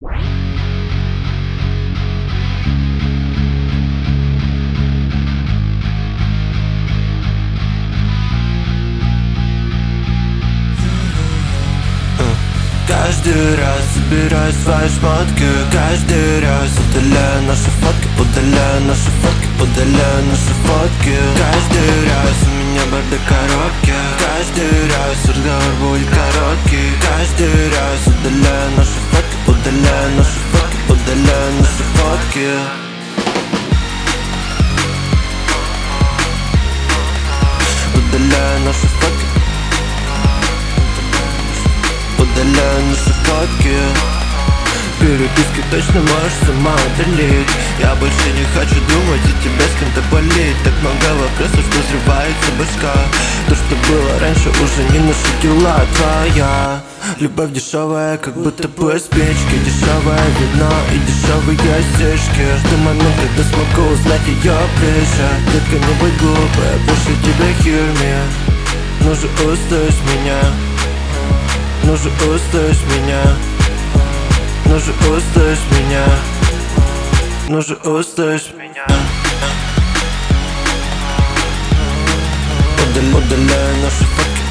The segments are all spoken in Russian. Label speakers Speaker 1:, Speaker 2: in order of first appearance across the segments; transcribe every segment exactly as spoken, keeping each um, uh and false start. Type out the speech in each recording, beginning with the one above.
Speaker 1: Каждый раз собираю свои шмотки, каждый раз удаляю наши фотки, удаляю наши фотки, удаляю наши фотки. Каждый раз у меня бардак коробки, каждый раз разговор будет короткий. Каждый раз удаляю наши фотки, удаляю наши фотки, удаляю наши фотки. Удаляю наши фотки, удаляю наши фотки. Переписки точно можешь сама удалить. Я больше не хочу думать о тебе с кем-то болеть. Так много вопросов, что взрывается башка. То, что было раньше, уже не наши дела. Твоя любовь дешевая, как будто бы спички. Дешевое вино и дешевые стишки. Жду момент, когда смогу узнать ее ближе. Детка, не будь глупая, больше тебя hear me. Ну же услышь меня, ну же услышь меня, ну же услышь меня, ну же услышь меня. Удал, удаляю наши фотки,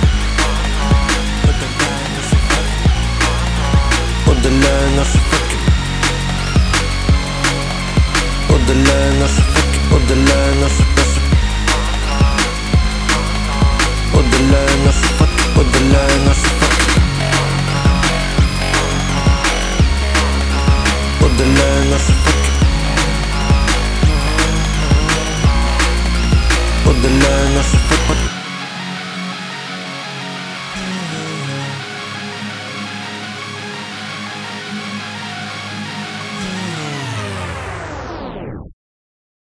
Speaker 1: удаляю наши фотки, удаляю наши фотки, удаляю наши фотки, удаляю наши фотки, удаляю наши фотки, удаляю наши фотки, удаляю наши фотки.